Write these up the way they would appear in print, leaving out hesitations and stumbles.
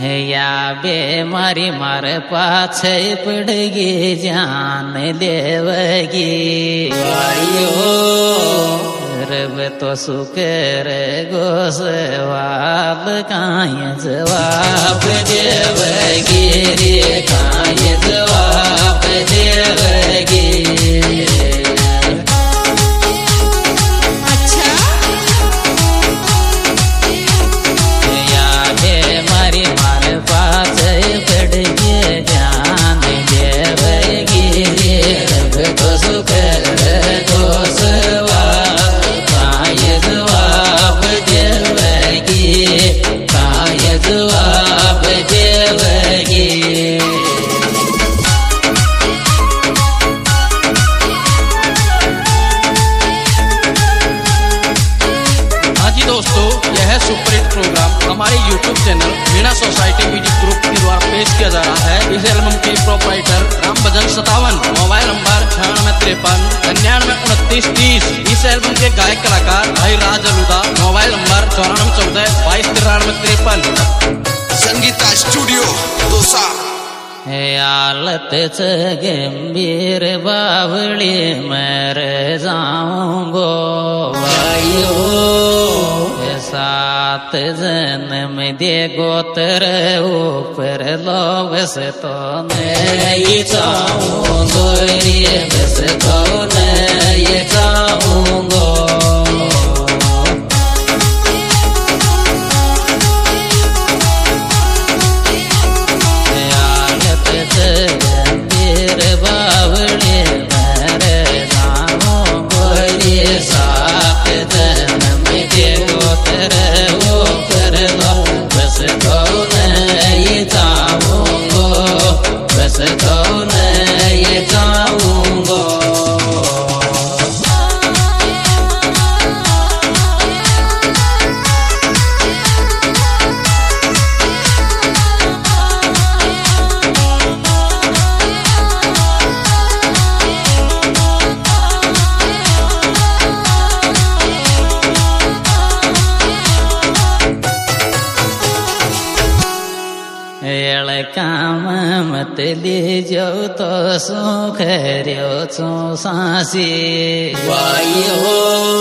या बेमारी मार पाछे पड़गी जान देवगी रब तो सुकर गोसवाब काय जवाब देवगी रे काय जवाब देवगी। हमारे YouTube channel Meena society music group के द्वारा पेश किया जा रहा है। इस एल्बम के proprietor Ram Bhajan 57, mobile number 9653 992930। इस एल्बम के गायक कलाकार भाई Raj Aluda, mobile number 9414 22 Sangeeta studio Dausa. आलत गंभीर बावली मर जाऊंगो सात जन्म दे गोत्र ऊपर लो बस तो नहीं चाहूंगो रे बस तो नहीं चाहूंगो। काम मत लीजो तो सुख रो छो सासी वायो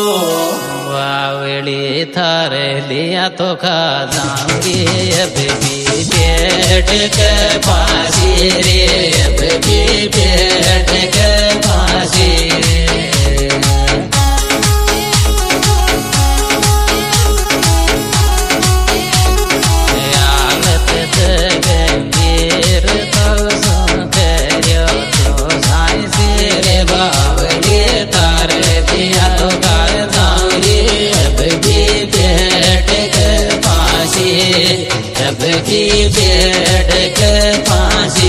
वावड़ी थार लिया तो खा जाऊंगी अब भी पेट के फांसी रे अब भी पेट के फांसी। की पेड़ के फांसी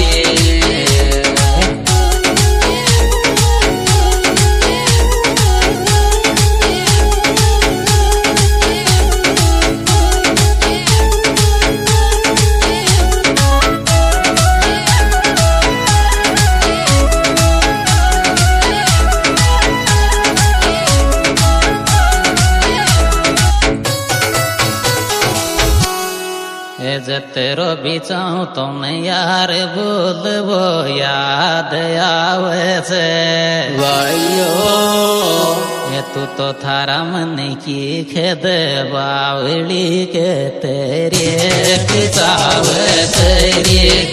जतरो बिचाऊ तुम यार बोलबो याद आवे से वायो ये तू तो थारा मन की खेद बावली के तेरे पितावे तेरे